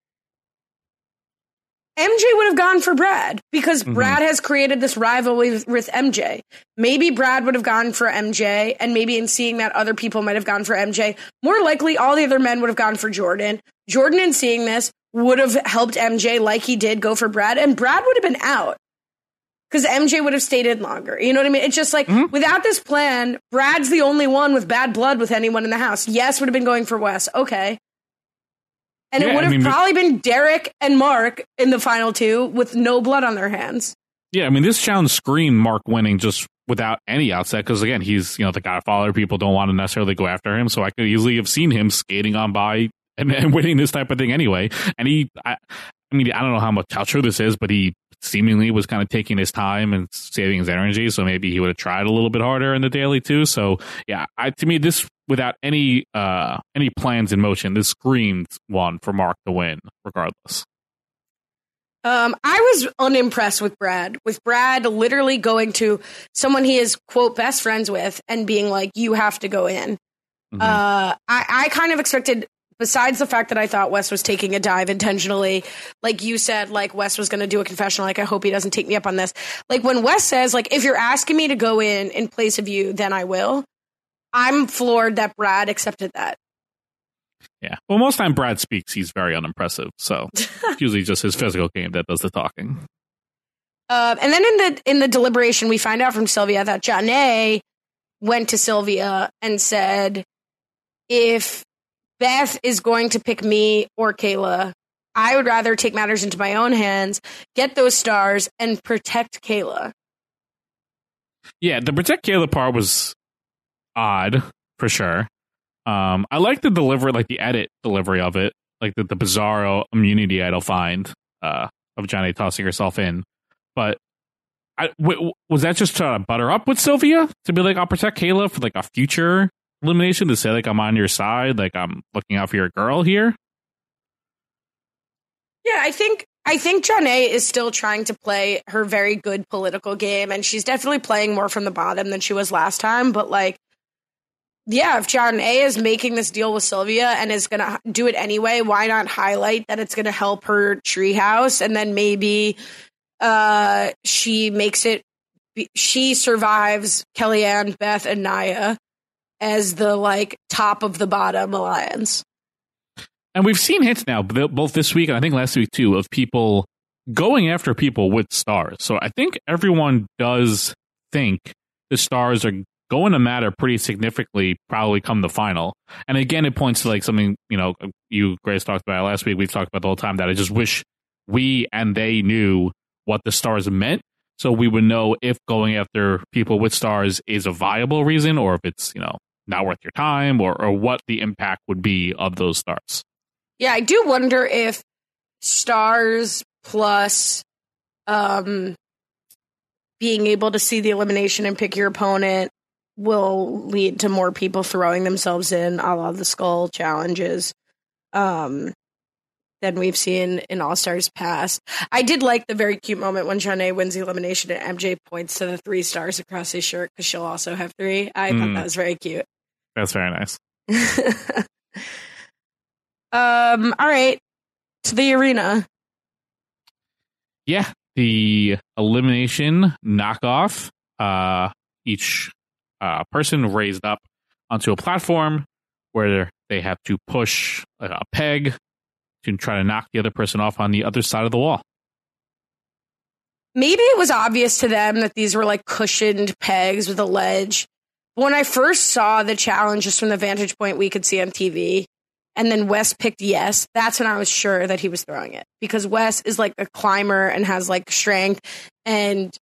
MJ would have gone for Brad, because Brad has created this rivalry with MJ. Maybe Brad would have gone for MJ, and maybe in seeing that other people might have gone for MJ. More likely, all the other men would have gone for Jordan. Jordan, in seeing this, would have helped MJ like he did go for Brad, and Brad would have been out because MJ would have stayed in longer. You know what I mean? It's just like, without this plan, Brad's the only one with bad blood with anyone in the house. Yes, would have been going for Wes. Okay. And it would have probably been Derek and Mark in the final 2 with no blood on their hands. Yeah, I mean, this challenge screamed Mark winning just without any outset, because, again, he's, the Godfather. People don't want to necessarily go after him, so I could easily have seen him skating on by and winning this type of thing anyway. And I don't know how true this is, but he seemingly was kind of taking his time and saving his energy, so maybe he would have tried a little bit harder in the daily too. So yeah, to me, this, without any plans in motion, this screamed one for Mark to win regardless. I was unimpressed with Brad. With Brad literally going to someone he is, quote, best friends with and being like, you have to go in. I kind of expected, besides the fact that I thought Wes was taking a dive intentionally, like you said, like Wes was going to do a confessional, like, I hope he doesn't take me up on this. Like, when Wes says, like, if you're asking me to go in place of you, then I will. I'm floored that Brad accepted that. Yeah. Well, most time Brad speaks, he's very unimpressive. So it's usually just his physical game that does the talking. And then in the deliberation, we find out from Sylvia that Janae went to Sylvia and said, if Beth is going to pick me or Kayla, I would rather take matters into my own hands, get those stars, and protect Kayla. Yeah, the protect Kayla part was odd, for sure. I like the the edit delivery of it, like the bizarro immunity idol find of Janae tossing herself in. But was that just trying to butter up with Sylvia to be like, I'll protect Kayla for like a future elimination, to say like, I'm on your side, like I'm looking out for your girl here? Yeah, I think Janae is still trying to play her very good political game, and she's definitely playing more from the bottom than she was last time. But like, yeah, if Janae is making this deal with Sylvia and is going to do it anyway, why not highlight that it's going to help her treehouse, and then maybe she survives Kellyanne, Beth, and Nia as the like top of the bottom alliance. And we've seen hints now, both this week and I think last week too, of people going after people with stars. So I think everyone does think the stars are going to matter pretty significantly, probably come the final. And again, it points to like something, you, Grace, talked about last week. We've talked about the whole time that I just wish we and they knew what the stars meant, so we would know if going after people with stars is a viable reason, or if it's, not worth your time, or what the impact would be of those stars. Yeah, I do wonder if stars plus being able to see the elimination and pick your opponent will lead to more people throwing themselves in, a la the skull challenges, than we've seen in All Stars past. I did like the very cute moment when Janae wins the elimination and MJ points to the 3 stars across his shirt because she'll also have 3. I thought that was very cute. That's very nice. All right, to the arena. Yeah, the elimination knockoff. Each person raised up onto a platform where they have to push a peg to try to knock the other person off on the other side of the wall. Maybe it was obvious to them that these were like cushioned pegs with a ledge, When I first saw the challenge just from the vantage point we could see on TV, and then Wes picked yes, that's when I was sure that he was throwing it. Because Wes is like a climber and has like strength and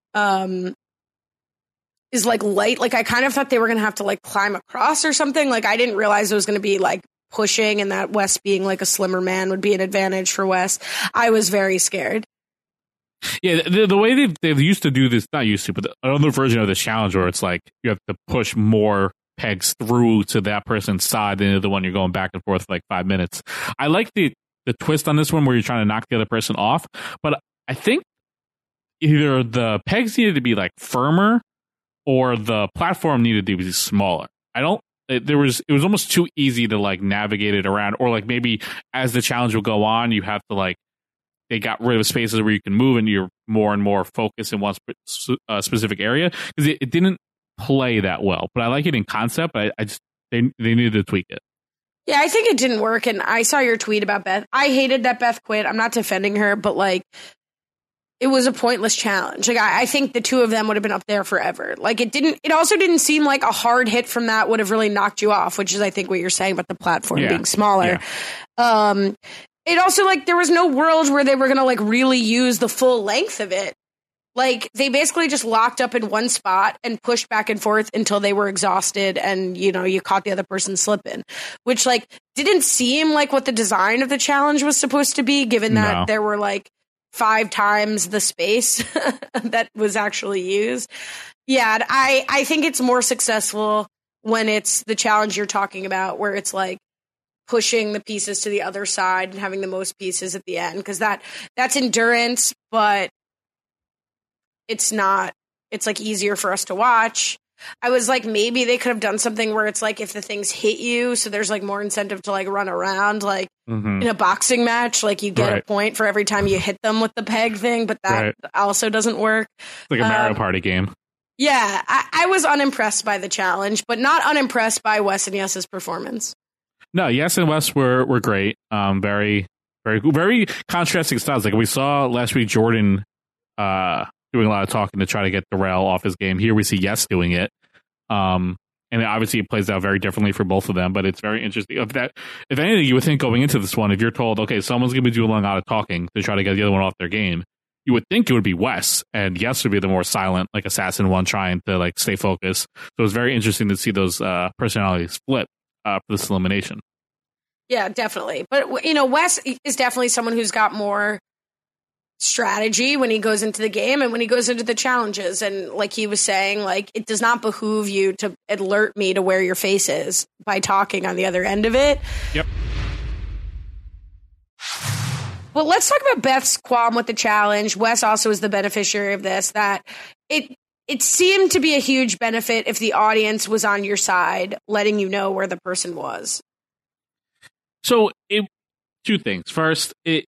is like light. Like I kind of thought they were going to have to like climb across or something. Like I didn't realize it was going to be like pushing and that Wes being like a slimmer man would be an advantage for Wes. I was very scared. Yeah, the way they've used to do this, not used to, but another version of this challenge where it's like you have to push more pegs through to that person's side than the one you're going back and forth for like 5 minutes. I like the twist on this one where you're trying to knock the other person off, but I think either the pegs needed to be like firmer or the platform needed to be smaller. It was almost too easy to like navigate it around, or like maybe as the challenge will go on, you have to like, they got rid of spaces where you can move and you're more and more focused in one specific area, because it didn't play that well. But I like it in concept. But they needed to tweak it. Yeah, I think it didn't work. And I saw your tweet about Beth. I hated that Beth quit. I'm not defending her, but like it was a pointless challenge. Like I think the two of them would have been up there forever. Like it also didn't seem like a hard hit from that would have really knocked you off, which is I think what you're saying about the platform being smaller. Yeah. It also, like, there was no world where they were going to, like, really use the full length of it. Like, they basically just locked up in one spot and pushed back and forth until they were exhausted and, you know, you caught the other person slipping. Which, like, didn't seem like what the design of the challenge was supposed to be, given that there were, like, 5 times the space that was actually used. Yeah, I think it's more successful when it's the challenge you're talking about, where it's, like, pushing the pieces to the other side and having the most pieces at the end, because that's endurance, but it's like easier for us to watch. I was like, maybe they could have done something where it's like if the things hit you, so there's like more incentive to like run around, like in a boxing match, like you get a point for every time you hit them with the peg thing, but that also doesn't work. It's like a Mario Party game. Yeah, I was unimpressed by the challenge, but not unimpressed by Wes and Yes's performance. No, Yes and Wes were great. Very, very, very contrasting styles. Like we saw last week, Jordan doing a lot of talking to try to get Darrell off his game. Here we see Yes doing it. And obviously it plays out very differently for both of them, but it's very interesting. If anything, you would think going into this one, if you're told, okay, someone's going to be doing a lot of talking to try to get the other one off their game, you would think it would be Wes, and Yes would be the more silent, like assassin one, trying to like stay focused. So it's very interesting to see those personalities flip for this elimination. Yeah, definitely. But, you know, Wes is definitely someone who's got more strategy when he goes into the game and when he goes into the challenges. And like he was saying, like, it does not behoove you to alert me to where your face is by talking on the other end of it. Yep. Well, let's talk about Beth's qualm with the challenge. Wes also is the beneficiary of this, that it seemed to be a huge benefit if the audience was on your side, letting you know where the person was. So, two things. First, if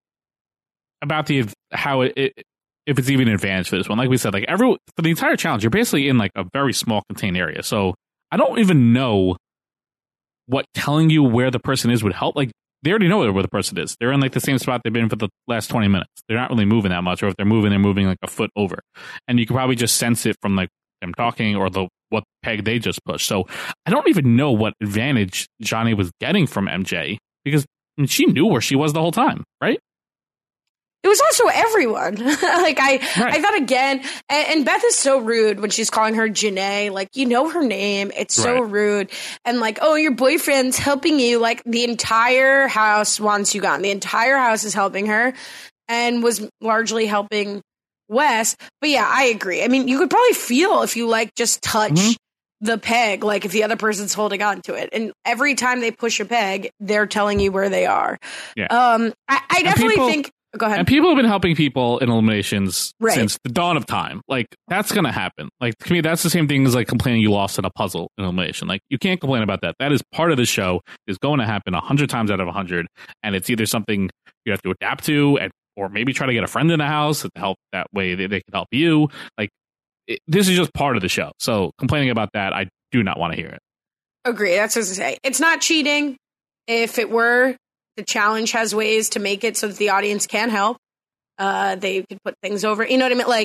it's even an advantage for this one. Like we said, like for the entire challenge, you're basically in like a very small contained area. So I don't even know what telling you where the person is would help. Like they already know where the person is. They're in like the same spot they've been for the last 20 minutes. They're not really moving that much, or if they're moving like a foot over. And you can probably just sense it from like them talking or what peg they just pushed. So I don't even know what advantage Johnny was getting from MJ, because she knew where she was the whole time, right? It was also everyone. I thought again, and Beth is so rude when she's calling her Janae. Like, you know her name. It's so rude. And like, oh, your boyfriend's helping you. Like, the entire house wants you gone. The entire house is helping her and was largely helping Wes. But yeah, I agree. I mean, you could probably feel if you like just touch the peg, like if the other person's holding on to it. And every time they push a peg, they're telling you where they are. Yeah. I definitely think... Go ahead. And people have been helping people in eliminations since the dawn of time. Like, that's going to happen. Like, to me, that's the same thing as like complaining you lost in a puzzle in elimination. Like, you can't complain about that. That is part of the show. It's going to happen 100 times out of 100. And it's either something you have to adapt to, or maybe try to get a friend in the house to help. That way they can help you. Like, this is just part of the show. So complaining about that, I do not want to hear it. Agree. That's what I was going to say. It's not cheating. If it were, the challenge has ways to make it so that the audience can help. They could put things over. You know what I mean? Like,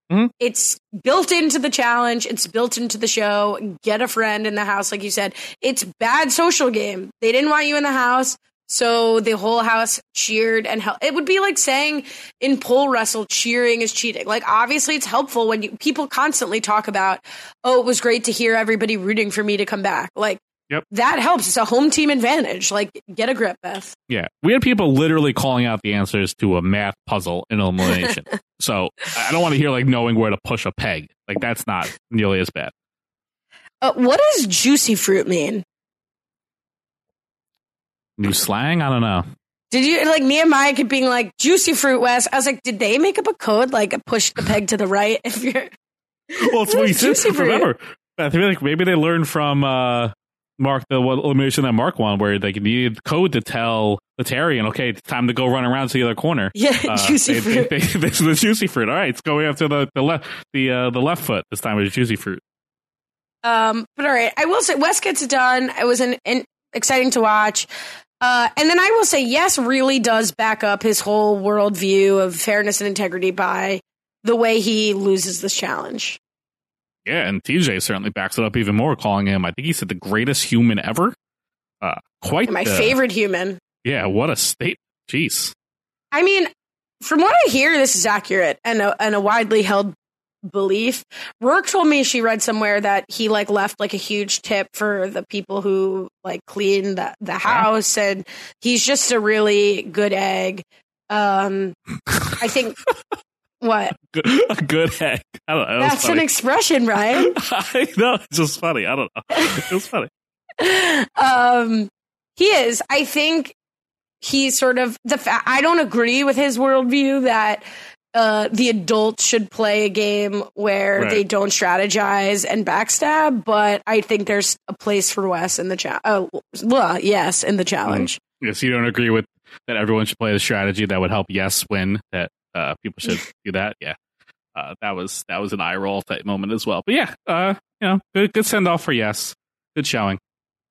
It's built into the challenge. It's built into the show. Get a friend in the house, like you said. It's bad social game. They didn't want you in the house, so the whole house cheered and helped. It would be like saying in pole wrestle, cheering is cheating. Like, obviously, it's helpful when people constantly talk about, oh, it was great to hear everybody rooting for me to come back. Like, that helps. It's a home team advantage. Like, get a grip, Beth. Yeah. We had people literally calling out the answers to a math puzzle in elimination. So I don't want to hear like knowing where to push a peg. Like, that's not nearly as bad. What does juicy fruit mean? New slang? I don't know. Did you like Nehemiah kept being like juicy fruit, Wes? I was like, did they make up a code like push the peg to the right? If you're well, it's what he said. Remember, I feel like maybe they learned from Mark, the elimination that Mark won, where they needed code to tell Laterrian, okay, it's time to go run around to the other corner. Yeah, juicy fruit. This is the juicy fruit. All right, it's going after the left foot. This time it was juicy fruit. But all right, I will say Wes gets it done. It was exciting to watch. And then I will say, yes, really does back up his whole worldview of fairness and integrity by the way he loses this challenge. Yeah, and TJ certainly backs it up even more, calling him, I think he said, the greatest human ever. My favorite human. Yeah, what a state. Jeez. I mean, from what I hear, this is accurate and a widely held belief. Rourke told me she read somewhere that he like left like a huge tip for the people who like clean the house, and he's just a really good egg. I think... What? A good egg. I don't know. That's an expression, right? I know. It's just funny. I don't know. It was funny. He is. I think he's sort of I don't agree with his worldview that the adults should play a game where they don't strategize and backstab, but I think there's a place for Wes in the yes, in the challenge. Yes, you don't agree with that everyone should play the strategy that would help Yes win, that people should do that. Yeah. That was an eye roll type moment as well. But yeah, good send off for Yes. Good showing.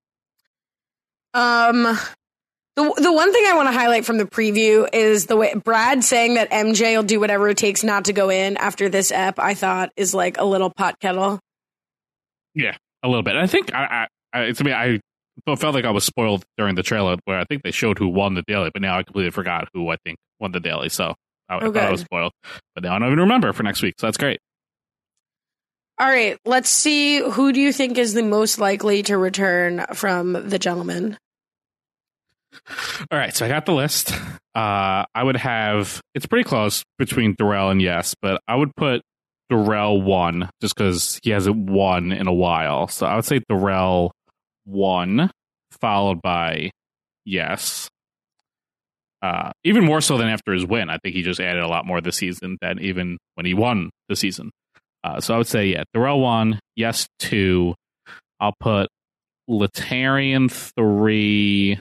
The one thing I want to highlight from the preview is the way Brad saying that MJ will do whatever it takes not to go in after this ep, I thought is like a little pot kettle. Yeah, a little bit. I think I felt like I was spoiled during the trailer where I think they showed who won the daily, but now I completely forgot who I think won the daily. So I thought I was spoiled, but now I don't even remember for next week. So that's great. All right, let's see. Who do you think is the most likely to return from the gentleman? All right, so I got the list. I would have, it's pretty close between Darrell and Yes, but I would put Darrell 1 just because he hasn't won in a while. So I would say Darrell 1, followed by Yes. Even more so than after his win. I think he just added a lot more this season than even when he won the season. So I would say, Darrell 1, Yes 2. I'll put Laterrian 3,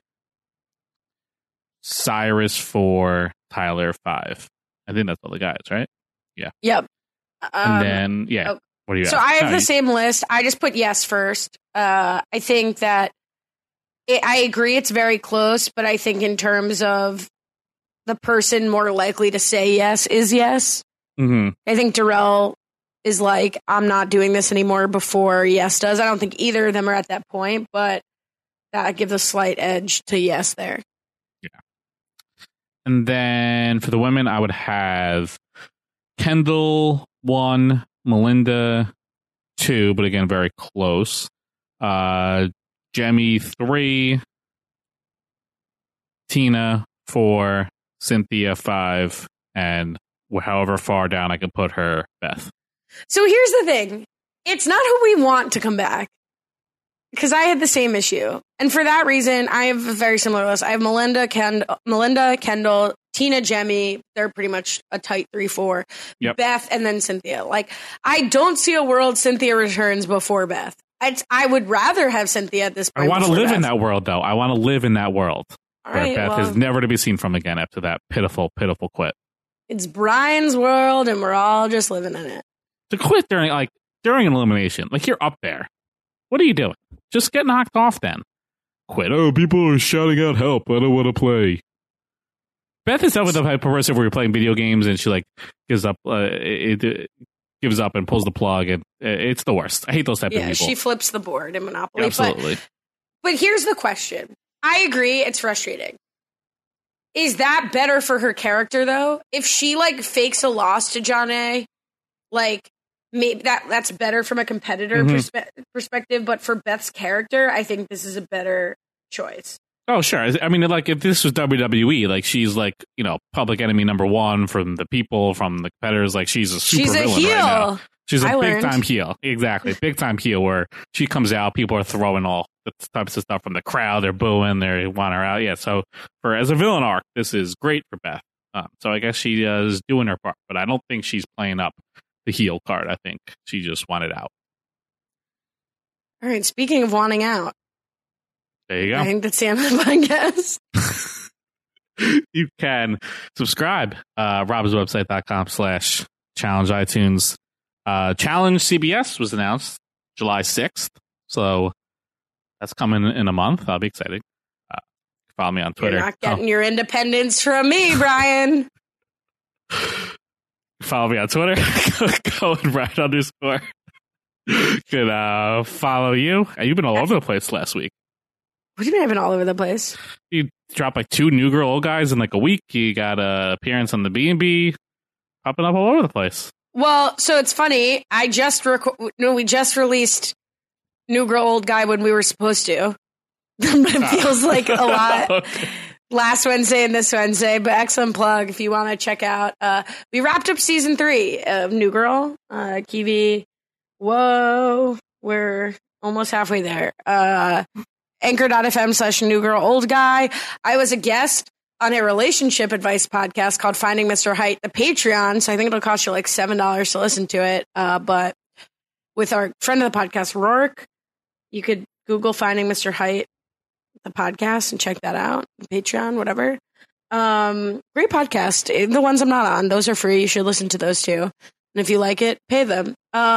Cyrus 4, Tyler 5. I think that's all the guys, right? Yeah. Yep. And then, what do you So I have the same list. I just put Yes first. I think that I agree it's very close, but I think in terms of the person more likely to say yes is Yes. Mm-hmm. I think Darrell is like, I'm not doing this anymore before Yes does. I don't think either of them are at that point, but that gives a slight edge to Yes there. Yeah. And then for the women, I would have Kendall 1, Melinda 2, but again, very close. Jemmye 3, Tina 4, Cynthia 5, and however far down I can put her, Beth. So here's the thing. It's not who we want to come back. Because I had the same issue. And for that reason, I have a very similar list. I have Melinda, Kendall, Tina, Jemmye. They're pretty much a tight 3-4. Yep. Beth, and then Cynthia. Like, I don't see a world Cynthia returns before Beth. I would rather have Cynthia at this point. I want to live in that world, though. I want to live in that world. All where right, Beth is never to be seen from again after that pitiful, pitiful quit. It's Brian's world, and we're all just living in it. To quit during an elimination, like, you're up there. What are you doing? Just get knocked off then. Quit. Oh, people are shouting out help. I don't want to play. Beth is that with the type of person where you're playing video games and she like gives up. gives up and pulls the plug, and it's the worst. I hate those type of people. She flips the board in Monopoly. Absolutely. But here's the question. I agree, it's frustrating. Is that better for her character, though? If she, like, fakes a loss to Jonna, like, maybe that's better from a competitor perspective, but for Beth's character, I think this is a better choice. Oh, sure. I mean, like, if this was WWE, like, she's, like, you know, public enemy number one from the people, from the competitors, like, she's a super villain heel. right now. She's a big-time heel. Exactly. Big-time heel where she comes out, people are throwing all the types of stuff from the crowd. They're booing. They want her out. Yeah, so as a villain arc, this is great for Beth. So I guess she is doing her part, but I don't think she's playing up the heel card. I think she just wanted out. All right, speaking of wanting out. There you go. I think that's the end of the podcast. You can subscribe. robswebsite.com/challenge iTunes. Challenge CBS was announced July 6th. So that's coming in a month. That'll be exciting. Follow me on Twitter. You're not getting your independence from me, Brian. Follow me on Twitter. Cohen_. Could follow you. You've been all over the place last week. What do you mean I've been all over the place? You dropped like 2 New Girl Old Guys in like a week. You got an appearance on the B&B. Popping up all over the place. Well, so it's funny. We just released New Girl Old Guy when we were supposed to. But it feels like a lot. Okay. Last Wednesday and this Wednesday, but excellent plug if you want to check out. We wrapped up season 3 of New Girl. Kiwi. Whoa. We're almost halfway there. Anchor.fm/New Girl Old Guy. I was a guest on a relationship advice podcast called Finding Mr. Height, the Patreon. So I think it'll cost you like $7 to listen to it. But with our friend of the podcast, Rourke, you could Google Finding Mr. Height, the podcast, and check that out. Patreon, whatever. Great podcast. The ones I'm not on, those are free. You should listen to those too. And if you like it, pay them.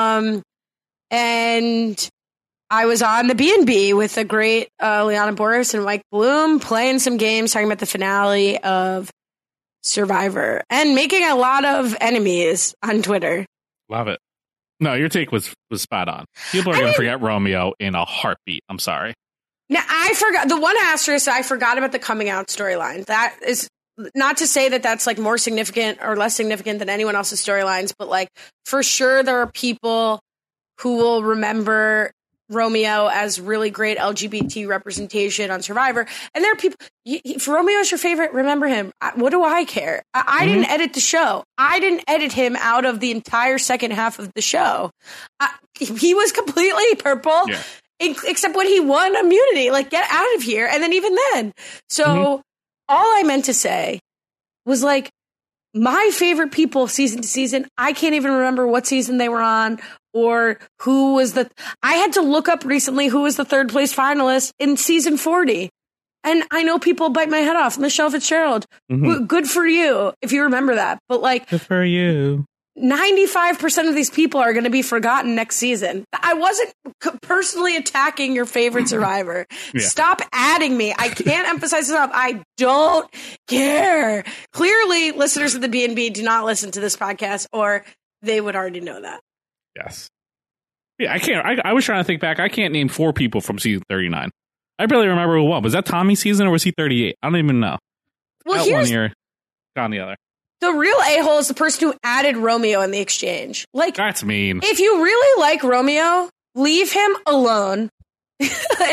And I was on the B&B with the great Liana Boris and Mike Bloom playing some games, talking about the finale of Survivor and making a lot of enemies on Twitter. Love it. No, your take was spot on. People are going to forget Romeo in a heartbeat. I'm sorry. Now, I forgot the one asterisk. I forgot about the coming out storyline. That is not to say that that's like more significant or less significant than anyone else's storylines, but like for sure there are people who will remember Romeo as really great LGBT representation on Survivor. And there are people, if Romeo is your favorite, remember him. What do I care? I didn't edit the show. I didn't edit him out of the entire second half of the show. He was completely purple, except when he won immunity. Like, get out of here. And then even then. So all I meant to say was like, my favorite people season to season, I can't even remember what season they were on or who was I had to look up recently who was the 3rd place finalist in season 40. And I know people bite my head off. Michelle Fitzgerald. Good for you if you remember that. But like, good for you. 95% of these people are going to be forgotten next season. I wasn't personally attacking your favorite Survivor. Stop adding me. I can't emphasize this enough. I don't care. Clearly, listeners of the B&B do not listen to this podcast, or they would already know that. Yes. Yeah, I can't. I was trying to think back. I can't name 4 people from season 39. I barely remember who won. Was that Tommy's season or was he 38? I don't even know. Well, out 1 year, gone the other. The real a-hole is the person who added Romeo in the exchange. Like, that's mean. If you really like Romeo, leave him alone. Like,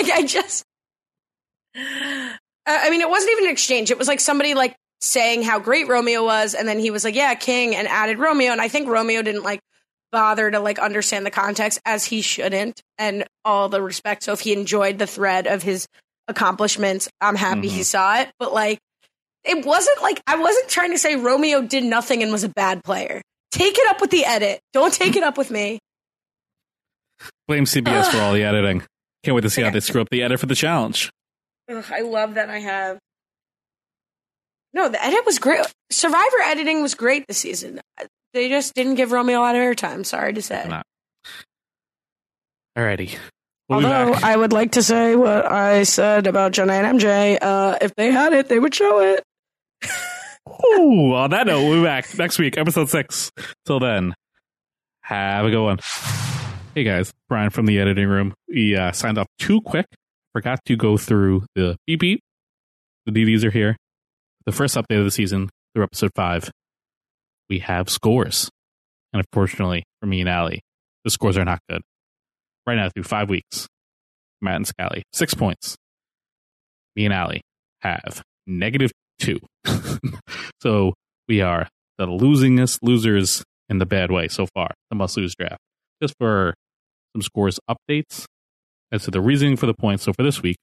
I mean, it wasn't even an exchange. It was like somebody like saying how great Romeo was, and then he was like, yeah, king, and added Romeo. And I think Romeo didn't like bother to like understand the context, as he shouldn't, and all the respect. So if he enjoyed the thread of his accomplishments, I'm happy he saw it. But like, it wasn't like, I wasn't trying to say Romeo did nothing and was a bad player. Take it up with the edit. Don't take it up with me. Blame CBS for all the editing. Can't wait to see how they screw up the edit for the challenge. I love that I have. No, the edit was great. Survivor editing was great this season. They just didn't give Romeo a lot of airtime. Sorry to say. Alrighty. Although I would like to say what I said about Jenna and MJ. If they had it, they would show it. Ooh, on that note, we'll be back next week, episode 6. Till then, Have a good one. Hey guys, Brian from the editing room. We signed off too quick. Forgot to go through the beep beep. The DDs are here. The first update of the season through episode 5. We have scores. And unfortunately for me and Allie, the scores are not good. Right now through 5 weeks, Matt and Scally, 6 points. Me and Allie have -2. So we are the losers in the bad way so far, the must-lose draft. Just for some scores updates as to the reasoning for the points. So for this week,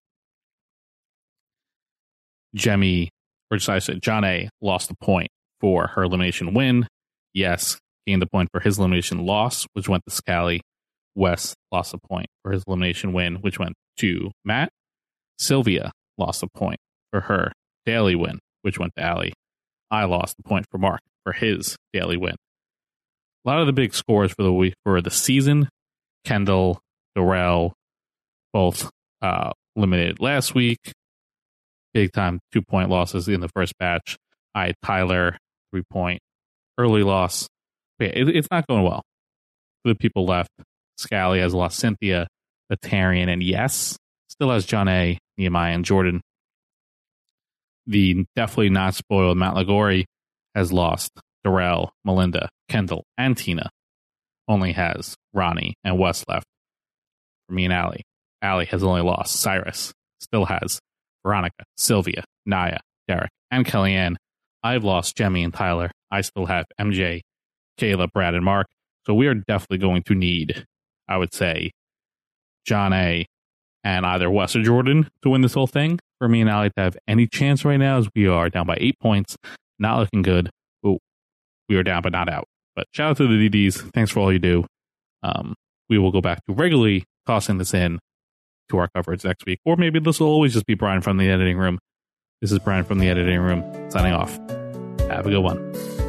John A lost a point for her elimination win. Yes, gained the point for his elimination loss, which went to Scally. Wes lost a point for his elimination win, which went to Matt. Sylvia lost a point for her daily win, which went to Allie. I lost a point for Mark for his daily win. A lot of the big scores for the week for the season, Kendall, Darrell, both eliminated last week. Big time 2-point losses in the first batch. I had Tyler, 3-point early loss. But yeah, it's not going well for the people left. Scally has lost Cynthia, Batarian, and yes, still has John A, Nehemiah, and Jordan. The definitely not spoiled Matt Lagori has lost Darrell, Melinda, Kendall, and Tina. Only has Ronnie and Wes left. For me and Allie. Allie has only lost Cyrus. Still has Veronica, Sylvia, Naya, Derek, and Kellyanne. I've lost Jemmy and Tyler. I still have MJ, Kayla, Brad, and Mark. So we are definitely going to need, I would say, John A and either Wes or Jordan to win this whole thing. For me and Allie to have any chance right now, as we are down by 8 points. Not looking good. Ooh, we are down but not out. But shout out to the DDs. Thanks for all you do. We will go back to regularly tossing this in to our coverage next week. Or maybe this will always just be Brian from the editing room. This is Brian from the editing room signing off. Have a good one.